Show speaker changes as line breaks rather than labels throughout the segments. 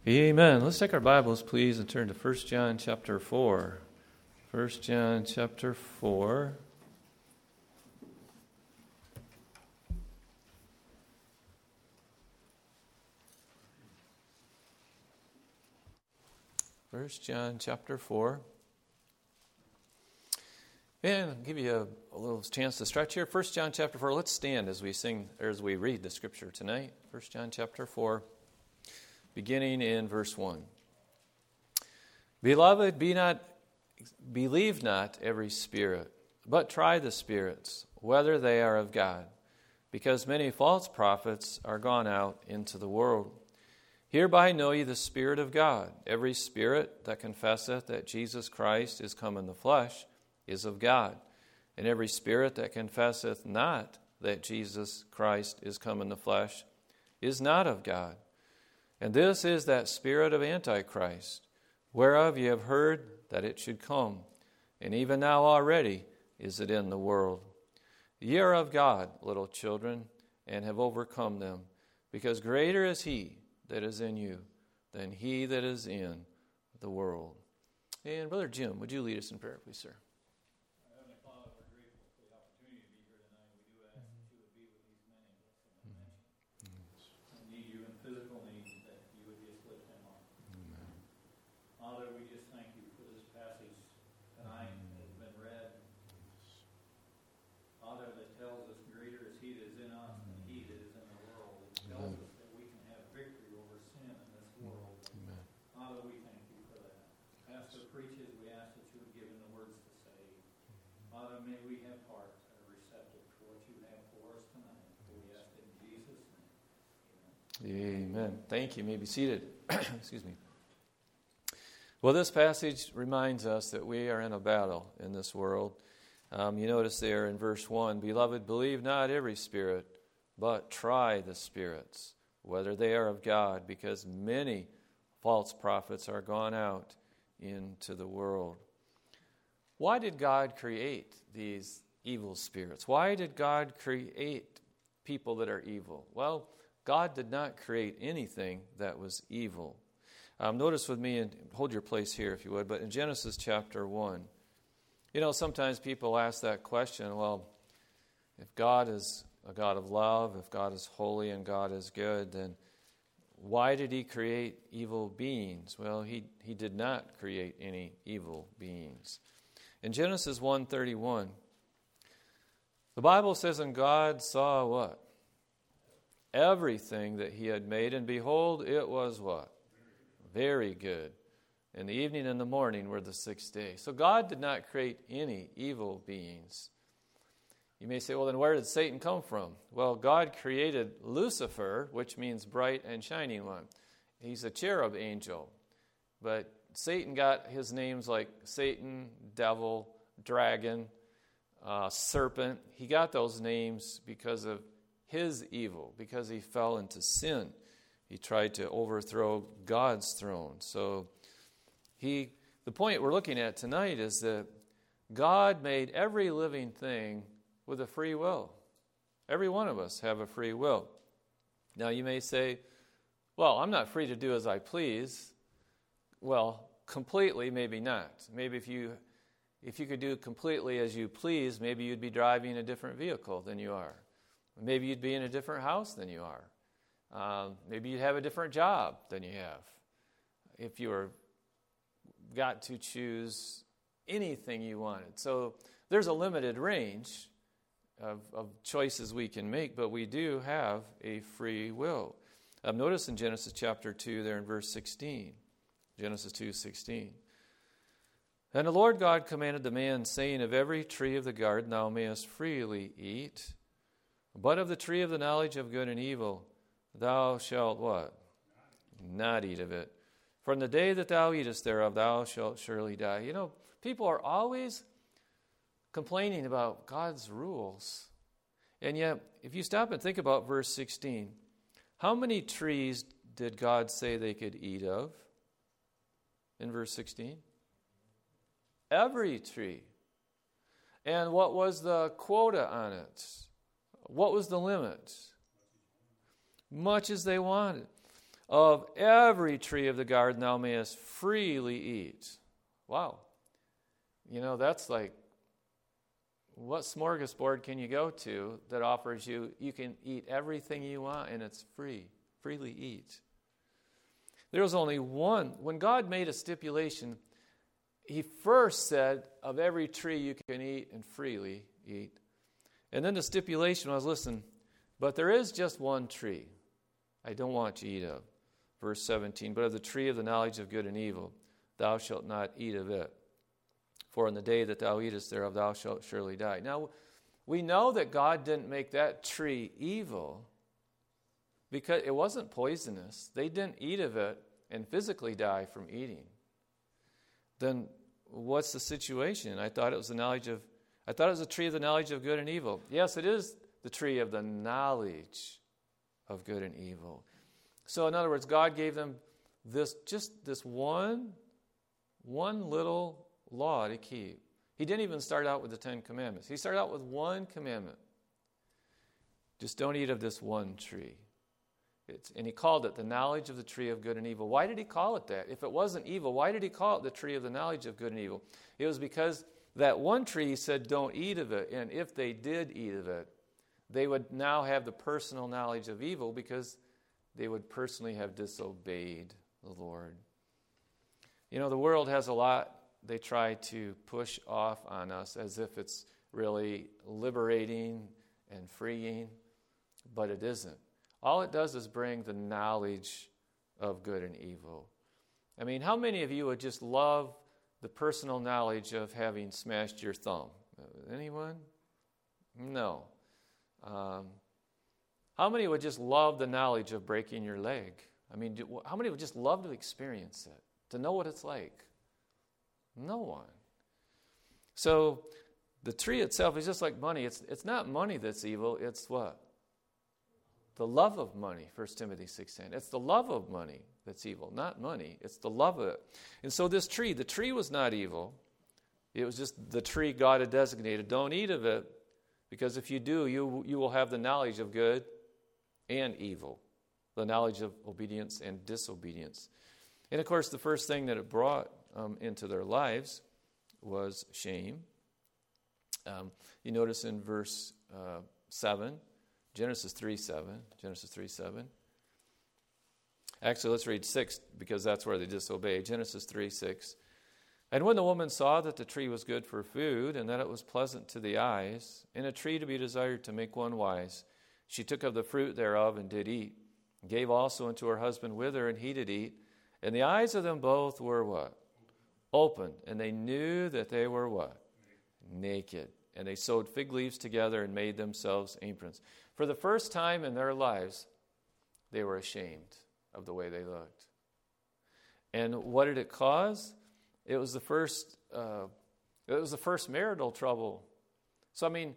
Amen. Let's take our Bibles, please, and turn to 1 John chapter 4. 1 John chapter 4. First John chapter 4. And I'll give you a little chance to stretch here. 1 John chapter 4. Let's stand as we sing, or as we read the scripture tonight. 1 John chapter 4, beginning in verse 1. Beloved, believe not every spirit, but try the spirits, whether they are of God, because many false prophets are gone out into the world. Hereby know ye the Spirit of God. Every spirit that confesseth that Jesus Christ is come in the flesh is of God. And every spirit that confesseth not that Jesus Christ is come in the flesh is not of God. And this is that spirit of Antichrist, whereof ye have heard that it should come, and even now already is it in the world. Ye are of God, little children, and have overcome them, because greater is he that is in you than he that is in the world. And Brother Jim, would you lead us in prayer, please, sir?
Heavenly Father, we're grateful for the opportunity to be here tonight. We do ask that you would be with these men and bless them and mention. I need you in physical needs, that you would just lift them up.
Amen.
Father, we just thank you for this passage tonight that has been read. Father, that tells us greater is he that is in us than he that is in the world. It tells us that we can have victory over sin in this world.
Amen.
Father, we thank you for that. Pastor preaches, we ask that you would give him the words to say. Father, may we have hearts that are receptive to what you have for us tonight. We ask it in Jesus' name.
Amen. Thank you. You may be seated. Excuse me. Well, this passage reminds us that we are in a battle in this world. You notice there in verse 1, Beloved, believe not every spirit, but try the spirits, whether they are of God, because many false prophets are gone out into the world. Why did God create these evil spirits? Why did God create people that are evil? Well, God did not create anything that was evil. Notice with me, and hold your place here if you would, but in Genesis chapter 1, you know, sometimes people ask that question, well, if God is a God of love, if God is holy and God is good, then why did he create evil beings? Well, he did not create any evil beings. In Genesis 1:31, the Bible says, and God saw what? Everything that he had made, and behold, it was what? Very good. And the evening and the morning were the sixth day. So God did not create any evil beings. You may say, well, then where did Satan come from? Well, God created Lucifer, which means bright and shining one. He's a cherub angel. But Satan got his names like Satan, devil, dragon, serpent. He got those names because of his evil, because he fell into sin. He tried to overthrow God's throne. So the point we're looking at tonight is that God made every living thing with a free will. Every one of us have a free will. Now you may say, well, I'm not free to do as I please. Well, completely, maybe not. Maybe if you could do completely as you please, maybe you'd be driving a different vehicle than you are. Maybe you'd be in a different house than you are. Maybe you'd have a different job than you have. If you got to choose anything you wanted. So there's a limited range of choices we can make, but we do have a free will. Notice in Genesis chapter 2 there in verse 16. Genesis 2:16. And the Lord God commanded the man, saying, Of every tree of the garden thou mayest freely eat, but of the tree of the knowledge of good and evil thou shalt what? Not eat of it. For in the day that thou eatest thereof thou shalt surely die. You know, people are always complaining about God's rules. And yet, if you stop and think about verse 16, how many trees did God say they could eat of? In verse 16? Every tree. And what was the quota on it? What was the limit? Much as they wanted. of every tree of the garden thou mayest freely eat. Wow. That's like, what smorgasbord can you go to that offers you can eat everything you want and it's free? Freely eat. There was only one. When God made a stipulation, he first said, of every tree you can eat and freely eat. And then the stipulation was, listen, but there is just one tree I don't want you to eat of. Verse 17, but of the tree of the knowledge of good and evil, thou shalt not eat of it. For in the day that thou eatest thereof, thou shalt surely die. Now, we know that God didn't make that tree evil because it wasn't poisonous. They didn't eat of it and physically die from eating. Then what's the situation? I thought it was a tree of the knowledge of good and evil. Yes, it is the tree of the knowledge of good and evil. So in other words, God gave them this one little law to keep. He didn't even start out with the 10 commandments. He started out with one commandment. Just don't eat of this one tree. And he called it the knowledge of the tree of good and evil. Why did he call it that? If it wasn't evil, why did he call it the tree of the knowledge of good and evil? It was because that one tree, he said, don't eat of it. And if they did eat of it, they would now have the personal knowledge of evil because they would personally have disobeyed the Lord. The world has a lot they try to push off on us as if it's really liberating and freeing, but it isn't. All it does is bring the knowledge of good and evil. I mean, how many of you would just love the personal knowledge of having smashed your thumb? Anyone? No. How many would just love the knowledge of breaking your leg? I mean, how many would just love to experience it, to know what it's like? No one. So the tree itself is just like money. It's not money that's evil. It's what? The love of money, 1 Timothy 6:10. It's the love of money that's evil, not money. It's the love of it. And so the tree was not evil. It was just the tree God had designated. Don't eat of it, because if you do, you will have the knowledge of good and evil, the knowledge of obedience and disobedience. And of course, the first thing that it brought into their lives was shame. You notice in verse 7, Genesis 3:7. Actually, let's read 6 because that's where they disobeyed. Genesis 3:6. And when the woman saw that the tree was good for food, and that it was pleasant to the eyes, and a tree to be desired to make one wise, she took of the fruit thereof and did eat, and gave also unto her husband with her, and he did eat. And the eyes of them both were what? Open. And they knew that they were what? Naked. And they sewed fig leaves together and made themselves aprons. For the first time in their lives, they were ashamed of the way they looked. And what did it cause? It was the first marital trouble. So I mean,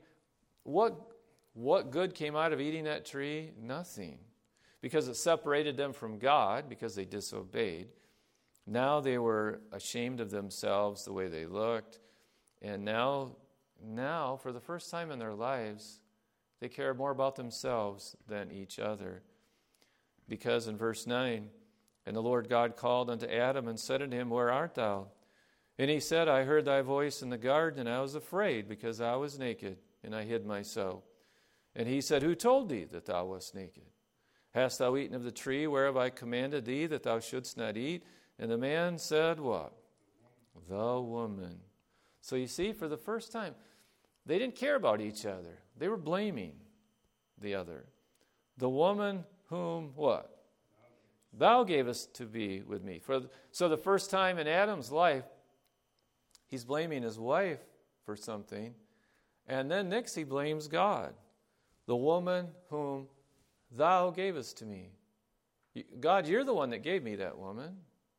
what good came out of eating that tree? Nothing. Because it separated them from God, because they disobeyed. Now they were ashamed of themselves, the way they looked. And now, for the first time in their lives, they care more about themselves than each other. Because in verse 9, and the Lord God called unto Adam and said unto him, Where art thou? And he said, I heard thy voice in the garden, and I was afraid, because I was naked, and I hid myself. And he said, Who told thee that thou wast naked? Hast thou eaten of the tree whereof I commanded thee that thou shouldst not eat? And the man said, What? The woman. So you see, for the first time, they didn't care about each other. They were blaming the other. The woman whom, what? Thou gavest to be with me. So the first time in Adam's life, he's blaming his wife for something. And then next he blames God. The woman whom thou gavest to me. God, you're the one that gave me that woman.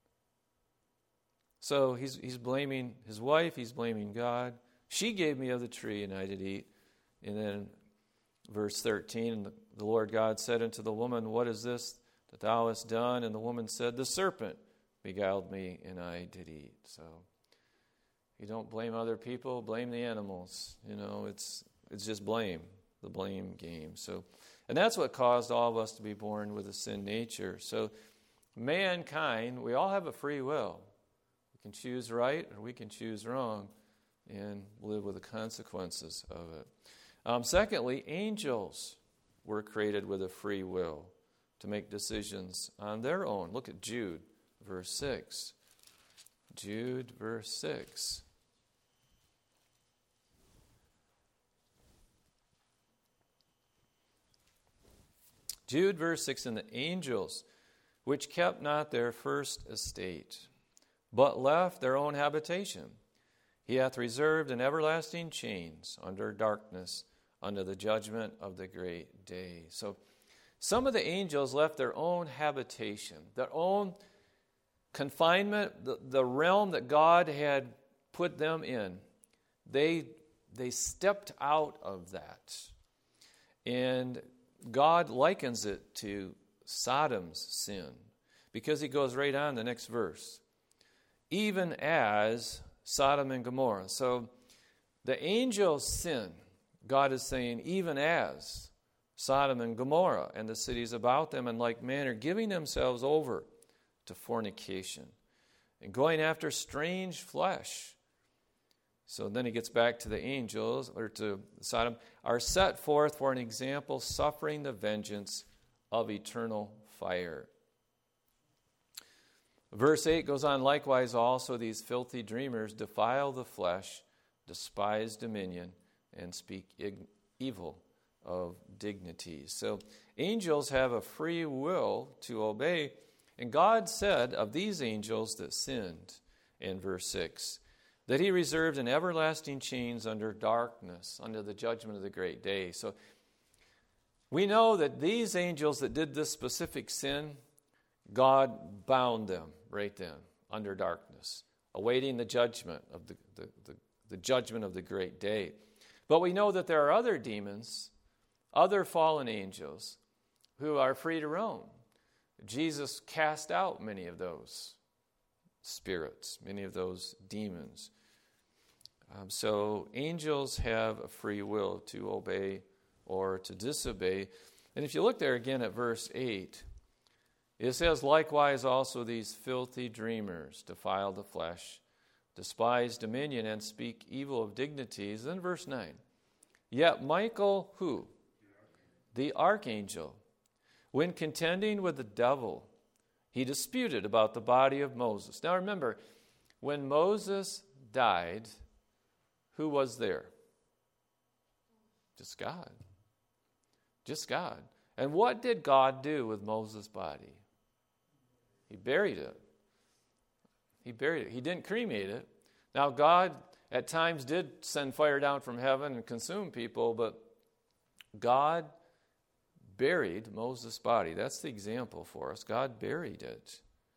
So he's blaming his wife, he's blaming God. She gave me of the tree, and I did eat. And then verse 13, the Lord God said unto the woman, What is this that thou hast done? And the woman said, The serpent beguiled me, and I did eat. So you don't blame other people, blame the animals. It's just blame, the blame game. So, and that's what caused all of us to be born with a sin nature. So mankind, we all have a free will. We can choose right or we can choose wrong and live with the consequences of it. Secondly, angels were created with a free will to make decisions on their own. Look at Jude, verse 6. Jude, verse 6. Jude, verse 6, and the angels, which kept not their first estate, but left their own habitation, he hath reserved in everlasting chains under darkness, under the judgment of the great day. So some of the angels left their own habitation, their own confinement, the realm that God had put them in. They stepped out of that. And God likens it to Sodom's sin, because he goes right on the next verse. Even as Sodom and Gomorrah. So the angels sin, God is saying, even as Sodom and Gomorrah and the cities about them in like manner, giving themselves over to fornication and going after strange flesh. So then he gets back to the angels, or to Sodom, are set forth for an example, suffering the vengeance of eternal fire. Verse 8 goes on, likewise also these filthy dreamers defile the flesh, despise dominion, and speak evil of dignities. So angels have a free will to obey. And God said of these angels that sinned, in verse 6, that he reserved in everlasting chains under darkness, under the judgment of the great day. So we know that these angels that did this specific sin, God bound them right then under darkness, awaiting the judgment of the judgment of the great day. But we know that there are other demons, other fallen angels, who are free to roam. Jesus cast out many of those spirits, many of those demons. So angels have a free will to obey or to disobey. And if you look there again at verse 8, it says, likewise also these filthy dreamers defile the flesh, despise dominion, and speak evil of dignities. Then verse 9, yet Michael, who? The archangel, when contending with the devil, he disputed about the body of Moses. Now remember, when Moses died, who was there? Just God. Just God. And what did God do with Moses' body? He buried it. He buried it. He didn't cremate it. Now God at times did send fire down from heaven and consume people, but God buried Moses' body. That's the example for us. God buried it.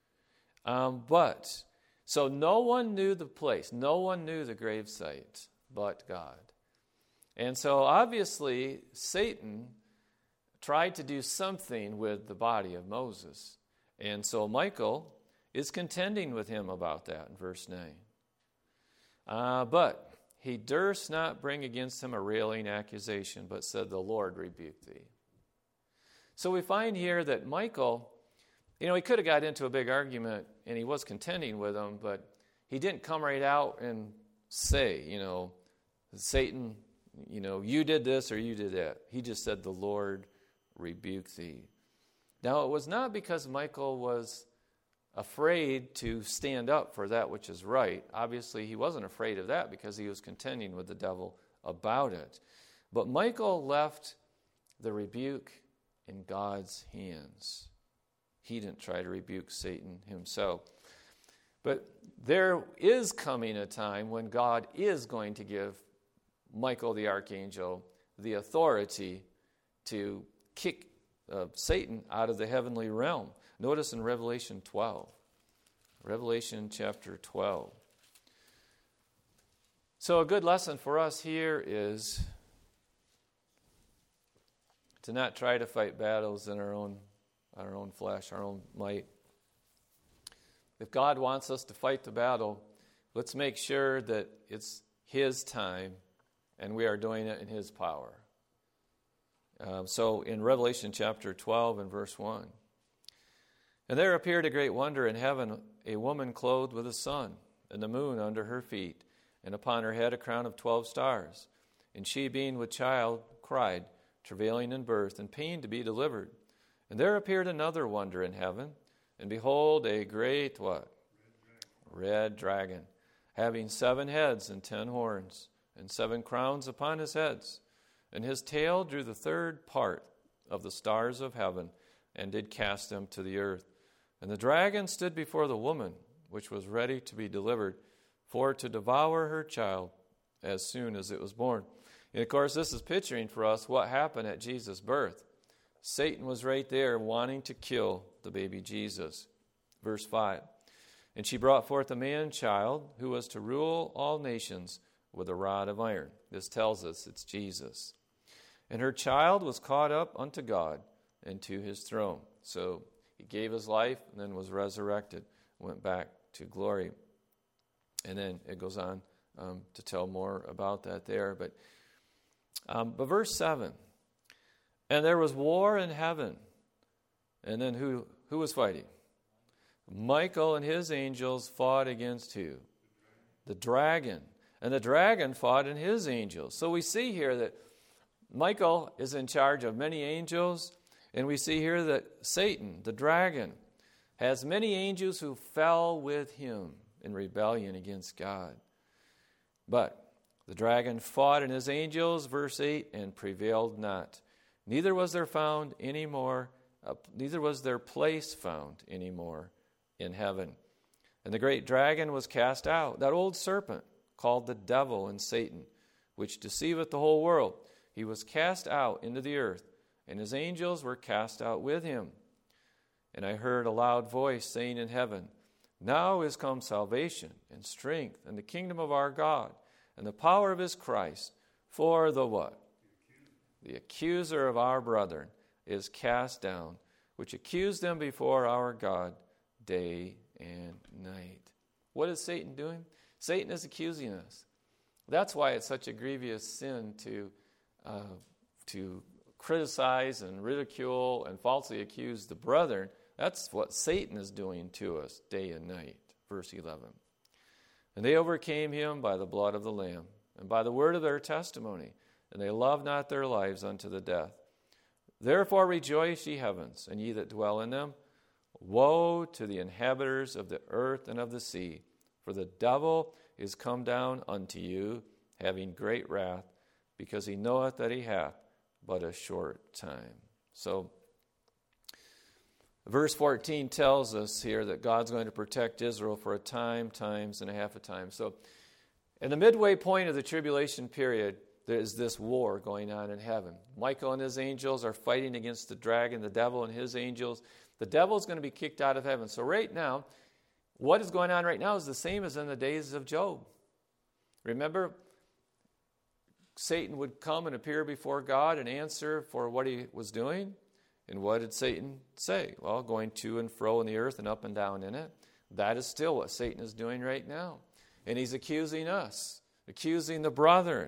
So no one knew the place. No one knew the gravesite but God. And so obviously Satan tried to do something with the body of Moses. And so Michael is contending with him about that in verse 9. But he durst not bring against him a railing accusation, but said, the Lord rebuke thee. So we find here that Michael, he could have got into a big argument, and he was contending with him, but he didn't come right out and say, Satan, you did this or you did that. He just said, the Lord rebuke thee. Now, it was not because Michael was afraid to stand up for that which is right. Obviously, he wasn't afraid of that because he was contending with the devil about it. But Michael left the rebuke in God's hands. He didn't try to rebuke Satan himself. But there is coming a time when God is going to give Michael the archangel the authority to kick Satan out of the heavenly realm. Notice in Revelation 12. Revelation chapter 12. So a good lesson for us here is to not try to fight battles in our own flesh, our own might. If God wants us to fight the battle, let's make sure that it's His time and we are doing it in His power. So in Revelation chapter 12 and verse 1, And there appeared a great wonder in heaven, a woman clothed with the sun, and the moon under her feet, and upon her head a crown of 12 stars. And she, being with child, cried, travailing in birth, and pain to be delivered. And there appeared another wonder in heaven, and behold, a great, what? Red dragon, having 7 heads and 10 horns, and 7 crowns upon his heads. And his tail drew the 3rd part of the stars of heaven, and did cast them to the earth. And the dragon stood before the woman, which was ready to be delivered, for to devour her child as soon as it was born. And of course, this is picturing for us what happened at Jesus' birth. Satan was right there wanting to kill the baby Jesus. Verse 5. And she brought forth a man-child who was to rule all nations with a rod of iron. This tells us it's Jesus. And her child was caught up unto God and to his throne. So he gave his life and then was resurrected, went back to glory. And then it goes on to tell more about that there. But verse 7, and there was war in heaven. And then who was fighting? Michael and his angels fought against who? The dragon. And the dragon fought and his angels. So we see here that Michael is in charge of many angels. And we see here that Satan, the dragon, has many angels who fell with him in rebellion against God. But the dragon fought and his angels, verse 8, and prevailed not. Neither was there place found any more in heaven. And the great dragon was cast out, that old serpent called the devil and Satan, which deceiveth the whole world. He was cast out into the earth, and his angels were cast out with him. And I heard a loud voice saying in heaven, Now is come salvation and strength and the kingdom of our God and the power of his Christ. For the what? The accuser of our brethren is cast down, which accused them before our God day and night. What is Satan doing? Satan is accusing us. That's why it's such a grievous sin to criticize and ridicule and falsely accuse the brethren. That's what Satan is doing to us day and night. Verse 11. And they overcame him by the blood of the Lamb and by the word of their testimony, and they loved not their lives unto the death. Therefore rejoice, ye heavens, and ye that dwell in them. Woe to the inhabitants of the earth and of the sea, for the devil is come down unto you, having great wrath, because he knoweth that he hath but a short time. So, verse 14 tells us here that God's going to protect Israel for a time, times, and a half a time. So, in the midway point of the tribulation period, there is this war going on in heaven. Michael and his angels are fighting against the dragon, the devil and his angels. The devil is going to be kicked out of heaven. So right now, what is going on right now is the same as in the days of Job. Remember, Satan would come and appear before God and answer for what he was doing. And what did Satan say? Well, going to and fro in the earth and up and down in it. That is still what Satan is doing right now. And he's accusing us, accusing the brethren.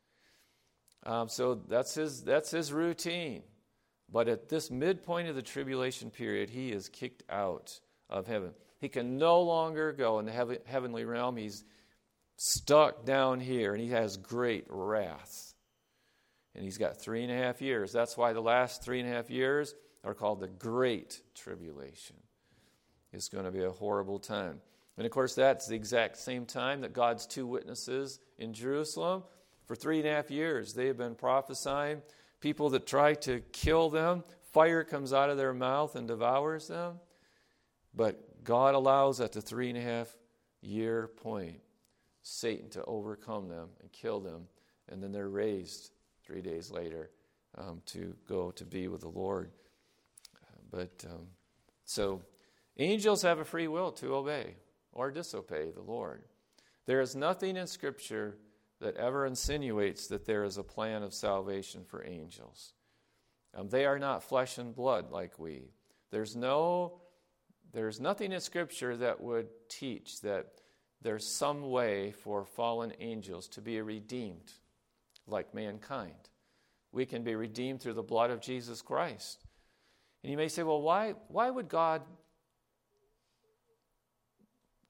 So that's his routine. But at this midpoint of the tribulation period, he is kicked out of heaven. He can no longer go in the heavenly realm. He's stuck down here, and he has great wrath. And he's got 3.5 years. That's why the last 3.5 years are called the Great Tribulation. It's going to be a horrible time. And of course, that's the exact same time that God's 2 witnesses in Jerusalem, for 3.5 years, they have been prophesying. People that try to kill them, fire comes out of their mouth and devours them. But God allows at the 3.5 year point Satan to overcome them and kill them. And then they're raised 3 days later to go to be with the Lord. So angels have a free will to obey or disobey the Lord. There is nothing in Scripture that ever insinuates that there is a plan of salvation for angels. They are not flesh and blood like we. There's nothing in Scripture that would teach that there's some way for fallen angels to be redeemed like mankind. We can be redeemed through the blood of Jesus Christ. And you may say, well, why would God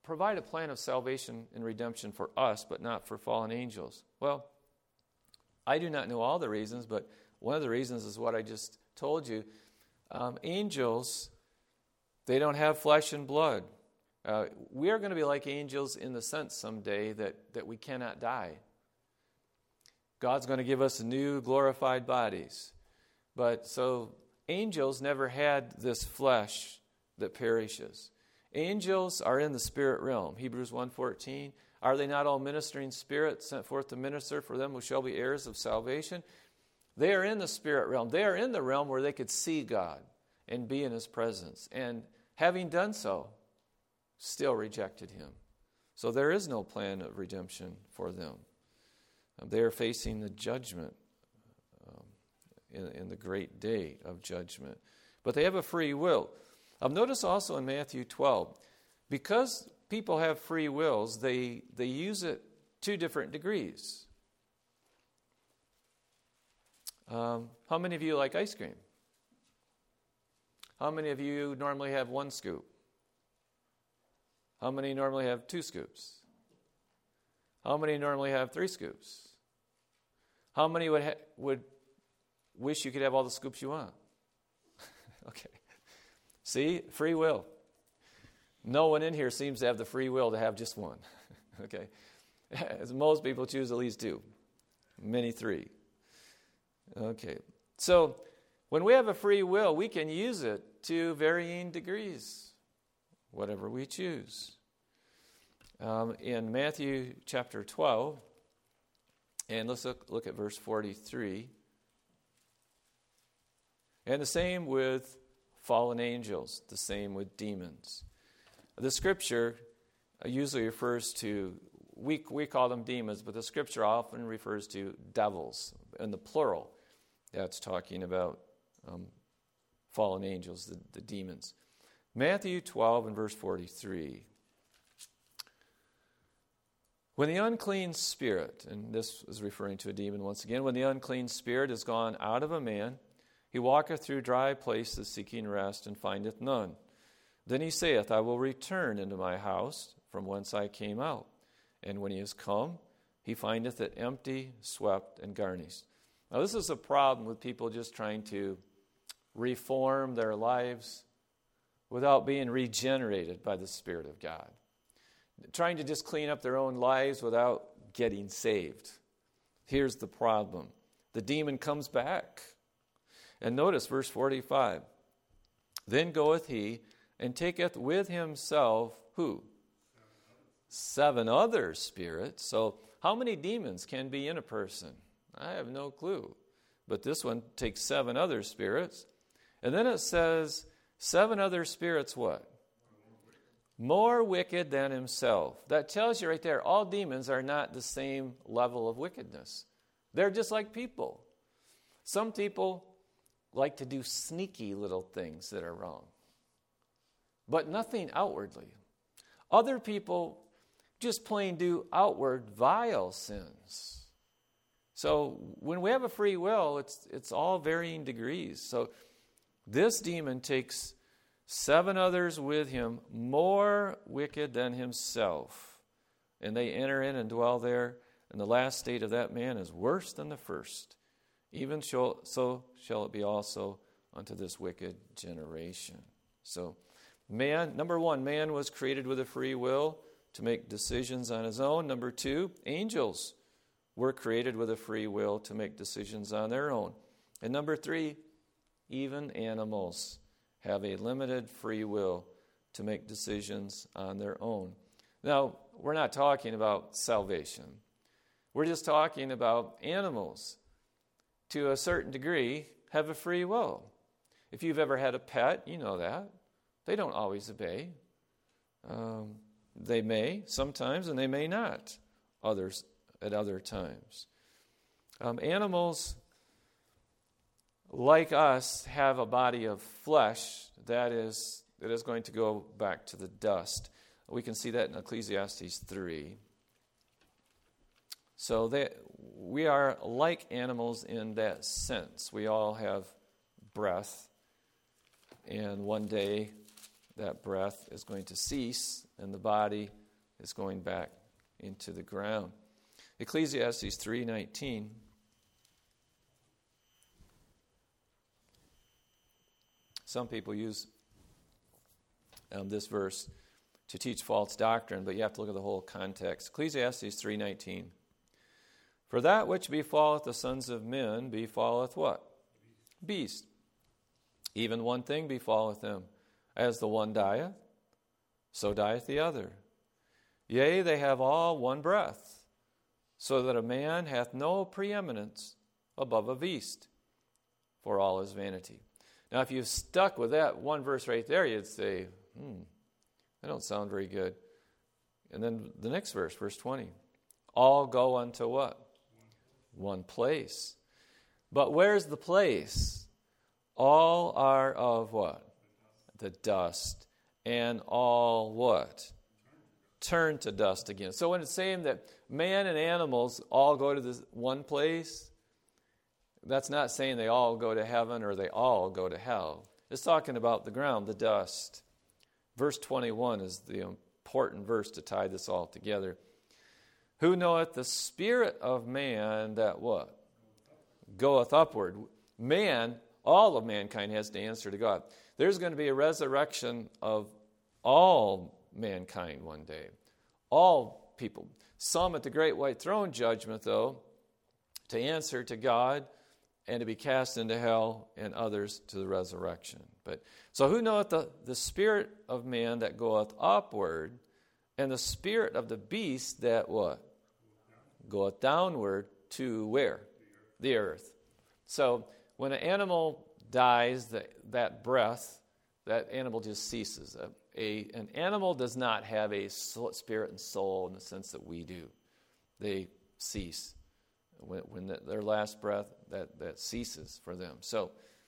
provide a plan of salvation and redemption for us, but not for fallen angels? Well, I do not know all the reasons, but one of the reasons is what I just told you. Angels, they don't have flesh and blood. We are going to be like angels in the sense someday that we cannot die. God's going to give us new glorified bodies. But so angels never had this flesh that perishes. Angels are in the spirit realm. Hebrews 1:14. Are they not all ministering spirits sent forth to minister for them who shall be heirs of salvation? They are in the spirit realm. They are in the realm where they could see God and be in His presence. And having done so, still rejected Him. So there is no plan of redemption for them. They are facing the judgment in the great day of judgment. But they have a free will. Notice also in Matthew 12, because people have free wills, they use it to different degrees. How many of you like ice cream? How many of you normally have 1 scoop? How many normally have 2 scoops? How many normally have 3 scoops? How many would wish you could have all the scoops you want? Okay. See, free will. No one in here seems to have the free will to have just 1. Okay. As most people choose at least 2. Many 3. Okay. So, when we have a free will, we can use it to varying degrees, whatever we choose. In Matthew chapter 12, and let's look at verse 43. And the same with fallen angels, the same with demons. The Scripture usually refers to, we call them demons, but the Scripture often refers to devils in the plural. That's talking about fallen angels, the demons. Matthew 12 and verse 43. When the unclean spirit, and this is referring to a demon once again, when the unclean spirit is gone out of a man, he walketh through dry places seeking rest, and findeth none. Then he saith, I will return into my house from whence I came out. And when he is come, he findeth it empty, swept, and garnished. Now this is a problem with people just trying to reform their lives without being regenerated by the Spirit of God. Trying to just clean up their own lives without getting saved. Here's the problem. The demon comes back. And notice verse 45. Then goeth he and taketh with himself who? 7 other spirits. So how many demons can be in a person? I have no clue. But this one takes 7 other spirits. And then it says 7 other spirits what? More wicked than himself. That tells you right there, all demons are not the same level of wickedness. They're just like people. Some people like to do sneaky little things that are wrong, but nothing outwardly. Other people just plain do outward vile sins. So when we have a free will, it's all varying degrees. So this demon takes 7 others with him, more wicked than himself. And they enter in and dwell there. And the last state of that man is worse than the first. Even so shall it be also unto this wicked generation. So, number 1, man was created with a free will to make decisions on his own. Number 2, angels were created with a free will to make decisions on their own. And number 3, even animals have a limited free will to make decisions on their own. Now, we're not talking about salvation. We're just talking about animals, to a certain degree, have a free will. If you've ever had a pet, you know that. They don't always obey. They may sometimes, and they may not others at other times. Animals, like us, have a body of flesh that is going to go back to the dust. We can see that in Ecclesiastes 3. So we are like animals in that sense. We all have breath, and one day that breath is going to cease and the body is going back into the ground. Ecclesiastes 3:19. Some people use this verse to teach false doctrine, but you have to look at the whole context. Ecclesiastes 3:19. For that which befalleth the sons of men befalleth what? Beast. Even one thing befalleth them. As the one dieth, so dieth the other. Yea, they have all one breath, so that a man hath no preeminence above a beast, for all is vanity. Now, if you stuck with that one verse right there, you'd say, that don't sound very good. And then the next verse, verse 20. All go unto what? One place. But where's the place? All are of what? The dust. And all what? Turn to dust again. So when it's saying that man and animals all go to this one place, that's not saying they all go to heaven or they all go to hell. It's talking about the ground, the dust. Verse 21 is the important verse to tie this all together. Who knoweth the spirit of man that what? Goeth upward. Man, all of mankind has to answer to God. There's going to be a resurrection of all mankind one day. All people. Some at the great white throne judgment, though, to answer to God and to be cast into hell, and others to the resurrection. But so who knoweth the spirit of man that goeth upward, and the spirit of the beast that what? Goeth downward to where? The earth. So when an animal dies, that breath, that animal just ceases. An animal does not have a spirit and soul in the sense that we do. They cease. When their last breath, that ceases for them. So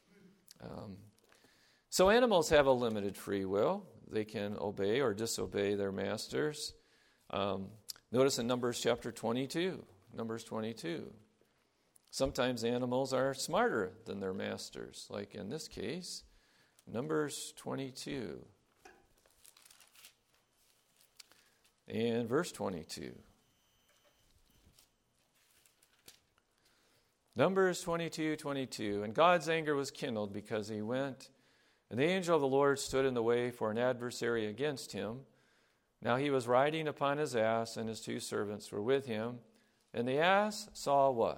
animals have a limited free will. They can obey or disobey their masters. Notice in Numbers chapter 22. Numbers 22. Sometimes animals are smarter than their masters, like in this case, Numbers 22. And verse 22. Numbers 22:22. And God's anger was kindled because he went, and the angel of the Lord stood in the way for an adversary against him. Now he was riding upon his ass, and his two servants were with him. And the ass saw what?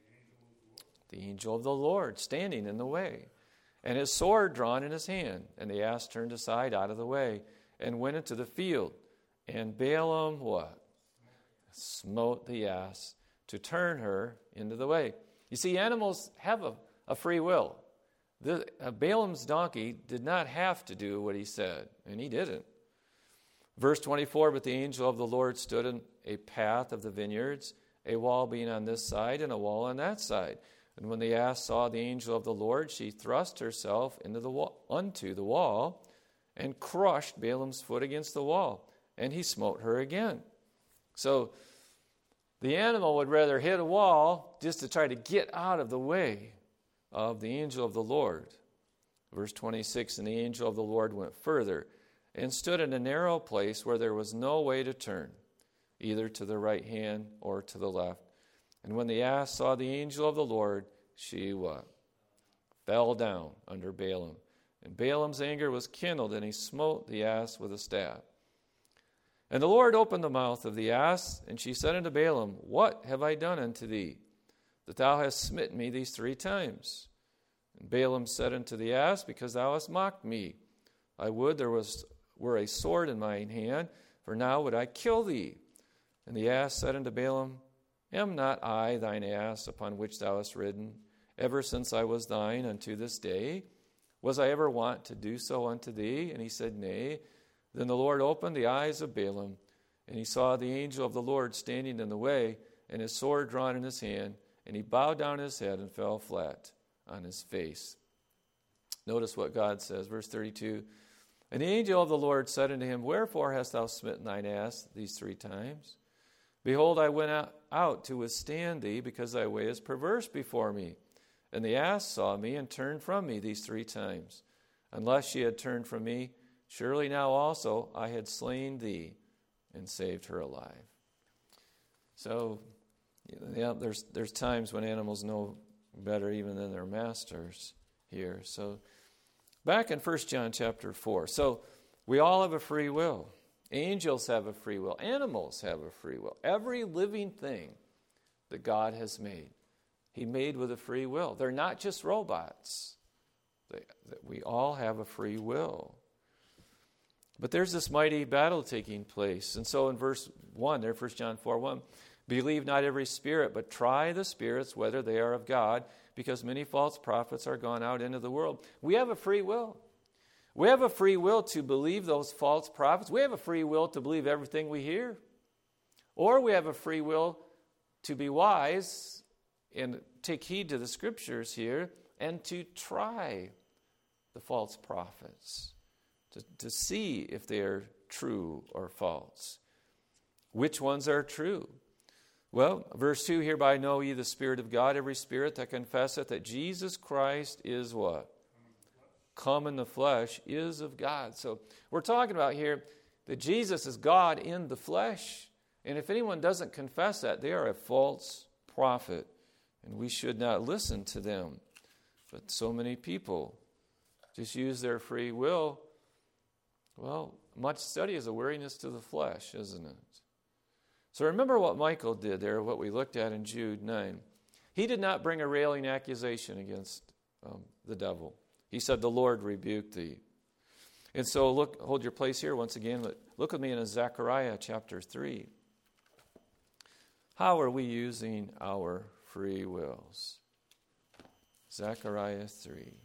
The angel of the Lord standing in the way, and his sword drawn in his hand. And the ass turned aside out of the way, and went into the field. And Balaam what? Smote the ass to turn her into the way. You see, animals have a free will. Balaam's donkey did not have to do what he said, and he didn't. Verse 24, but the angel of the Lord stood in a path of the vineyards, a wall being on this side and a wall on that side. And when the ass saw the angel of the Lord, she thrust herself unto the wall and crushed Balaam's foot against the wall, and he smote her again. So the animal would rather hit a wall just to try to get out of the way of the angel of the Lord. Verse 26, and the angel of the Lord went further and stood in a narrow place where there was no way to turn, either to the right hand or to the left. And when the ass saw the angel of the Lord, she what? Fell down under Balaam. And Balaam's anger was kindled, and he smote the ass with a staff. And the Lord opened the mouth of the ass, and she said unto Balaam, what have I done unto thee, that thou hast smitten me these 3 times? And Balaam said unto the ass, because thou hast mocked me. I would there were a sword in mine hand, for now would I kill thee. And the ass said unto Balaam, am not I thine ass upon which thou hast ridden, ever since I was thine unto this day? Was I ever wont to do so unto thee? And he said, nay. Then the Lord opened the eyes of Balaam, and he saw the angel of the Lord standing in the way, and his sword drawn in his hand, and he bowed down his head and fell flat on his face. Notice what God says, verse 32. And the angel of the Lord said unto him, wherefore hast thou smitten thine ass these 3 times? Behold, I went out to withstand thee, because thy way is perverse before me. And the ass saw me and turned from me these 3 times. Unless she had turned from me, surely now also I had slain thee and saved her alive. So, yeah, there's times when animals know better even than their masters here. So, back in 1 John chapter 4. So, we all have a free will. Angels have a free will. Animals have a free will. Every living thing that God has made, He made with a free will. They're not just robots. We all have a free will. But there's this mighty battle taking place. And so in verse 1 there, 1 John 4:1, believe not every spirit, but try the spirits whether they are of God, because many false prophets are gone out into the world. We have a free will. We have a free will to believe those false prophets. We have a free will to believe everything we hear. Or we have a free will to be wise and take heed to the scriptures here and to try the false prophets, to see if they are true or false. Which ones are true? Well, verse 2, hereby know ye the Spirit of God, every spirit that confesseth that Jesus Christ is what? Come in the flesh, is of God. So we're talking about here that Jesus is God in the flesh. And if anyone doesn't confess that, they are a false prophet. And we should not listen to them. But so many people just use their free will. Well, much study is a weariness to the flesh, isn't it? So remember what Michael did there, what we looked at in Jude 9. He did not bring a railing accusation against the devil. He said, the Lord rebuked thee. And so look, hold your place here once again. Look with me in Zechariah chapter 3. How are we using our free wills? Zechariah 3.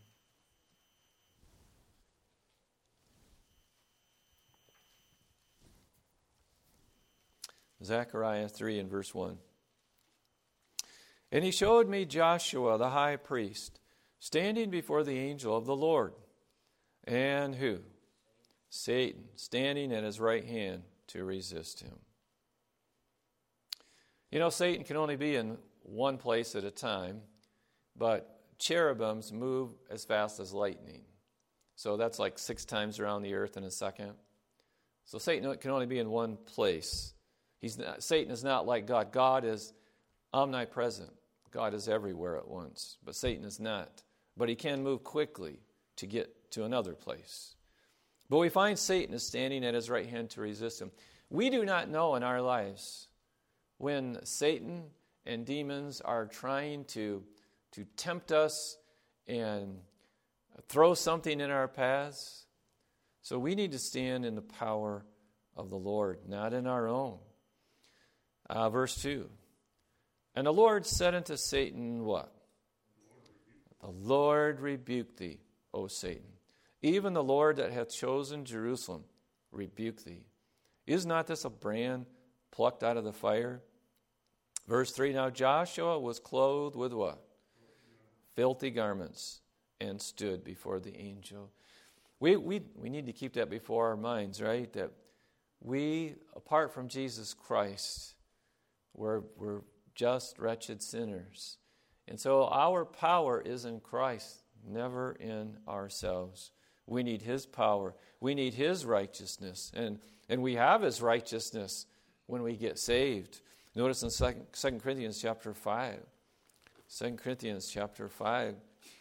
Zechariah 3 and verse 1. And he showed me Joshua the high priest, standing before the angel of the Lord. And who? Satan, standing at his right hand to resist him. You know, Satan can only be in one place at a time, but cherubims move as fast as lightning. So that's like 6 times around the earth in a second. So Satan can only be in one place. Satan is not like God. God is omnipresent. God is everywhere at once. But Satan is not. But he can move quickly to get to another place. But we find Satan is standing at his right hand to resist him. We do not know in our lives when Satan and demons are trying to tempt us and throw something in our paths. So we need to stand in the power of the Lord, not in our own. Verse 2. And the Lord said unto Satan, what? The Lord rebuke thee, O Satan. Even the Lord that hath chosen Jerusalem rebuke thee. Is not this a brand plucked out of the fire? Verse 3, now Joshua was clothed with what? Filthy garments, and stood before the angel. We need to keep that before our minds, right? That we, apart from Jesus Christ, we're just wretched sinners. And so our power is in Christ, never in ourselves. We need His power. We need His righteousness. And we have His righteousness when we get saved. Notice in 2 Corinthians chapter 5. 2 Corinthians chapter 5.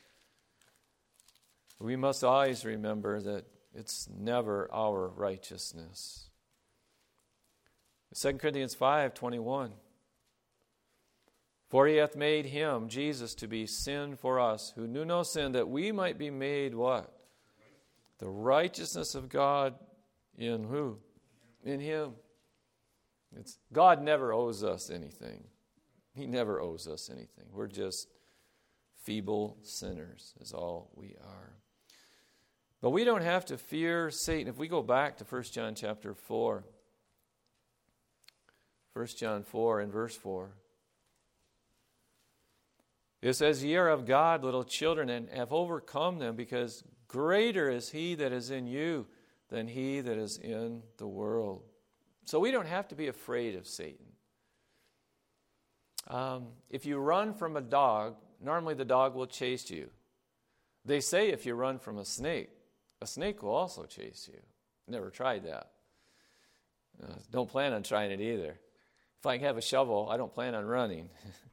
We must always remember that it's never our righteousness. 2 Corinthians 5:21. For He hath made Him, Jesus, to be sin for us, who knew no sin, that we might be made what? The righteousness of God in who? In Him. God never owes us anything. He never owes us anything. We're just feeble sinners is all we are. But we don't have to fear Satan. If we go back to 1 John chapter 4, 1 John 4 and verse 4, it says, ye are of God, little children, and have overcome them, because greater is He that is in you than he that is in the world. So we don't have to be afraid of Satan. If you run from a dog, normally the dog will chase you. They say if you run from a snake will also chase you. Never tried that. Don't plan on trying it either. If I can have a shovel, I don't plan on running.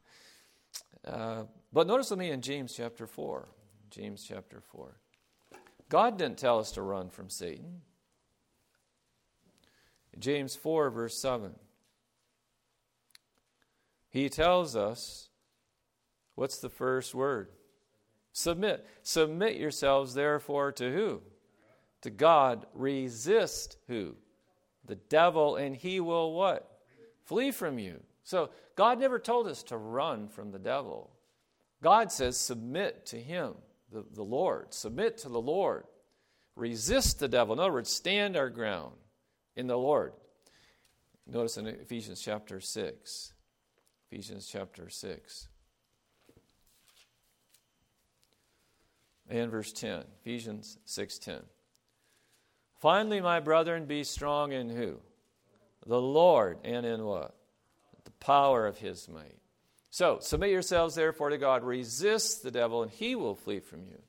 But notice with me in James chapter 4. James chapter 4. God didn't tell us to run from Satan. James 4, verse 7. He tells us, what's the first word? Submit. Submit yourselves, therefore, to who? To God. Resist who? The devil, and he will what? Flee from you. So God never told us to run from the devil. God says submit to him, the Lord. Submit to the Lord. Resist the devil. In other words, stand our ground in the Lord. Notice in Ephesians chapter 6. Ephesians chapter 6. And verse 10. Ephesians 6:10. Finally, my brethren, be strong in who? The Lord. And in what? The power of his might. So, submit yourselves therefore to God. Resist the devil, and he will flee from you.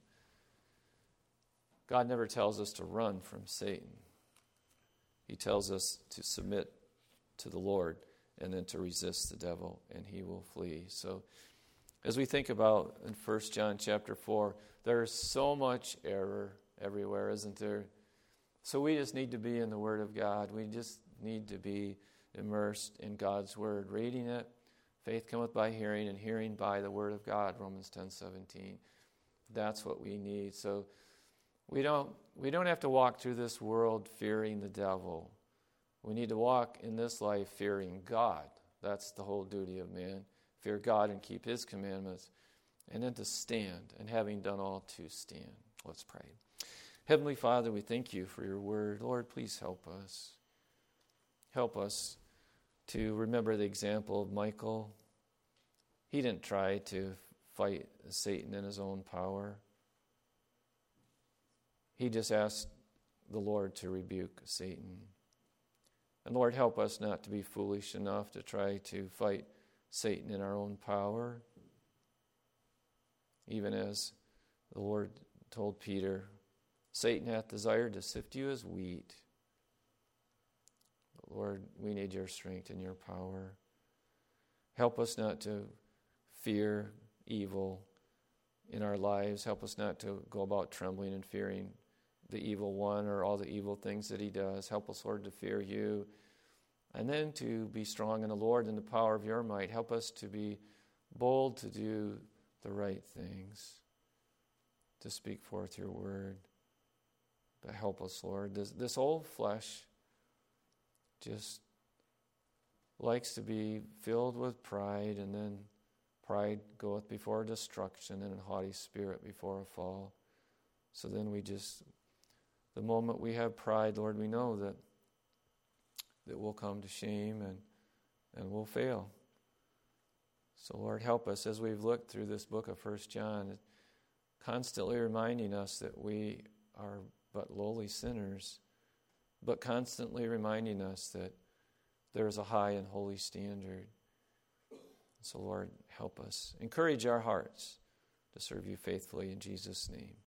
God never tells us to run from Satan. He tells us to submit to the Lord and then to resist the devil, and he will flee. So, as we think about in 1 John chapter 4, there's so much error everywhere, isn't there? So we just need to be in the Word of God. We just need to be immersed in God's Word, reading it. Faith cometh by hearing, and hearing by the Word of God, Romans 10:17. That's what we need. So we don't have to walk through this world fearing the devil. We need to walk in this life fearing God. That's the whole duty of man. Fear God and keep his commandments. And then to stand, and having done all, to stand. Let's pray. Heavenly Father, we thank you for your word. Lord, please help us. Help us to remember the example of Michael. He didn't try to fight Satan in his own power. He just asked the Lord to rebuke Satan. And Lord, help us not to be foolish enough to try to fight Satan in our own power. Even as the Lord told Peter, Satan hath desired to sift you as wheat. But Lord, we need your strength and your power. Help us not to fear evil in our lives. Help us not to go about trembling and fearing the evil one or all the evil things that he does. Help us, Lord, to fear you. And then to be strong in the Lord and the power of your might. Help us to be bold to do the right things, to speak forth your word. But help us, Lord. This old flesh just likes to be filled with pride, and then pride goeth before destruction, and a haughty spirit before a fall. So then the moment we have pride, Lord, we know that we'll come to shame and we'll fail. So, Lord, help us as we've looked through this book of 1 John, constantly reminding us that we are but lowly sinners, but constantly reminding us that there is a high and holy standard. So, Lord, help us. Encourage our hearts to serve you faithfully in Jesus' name.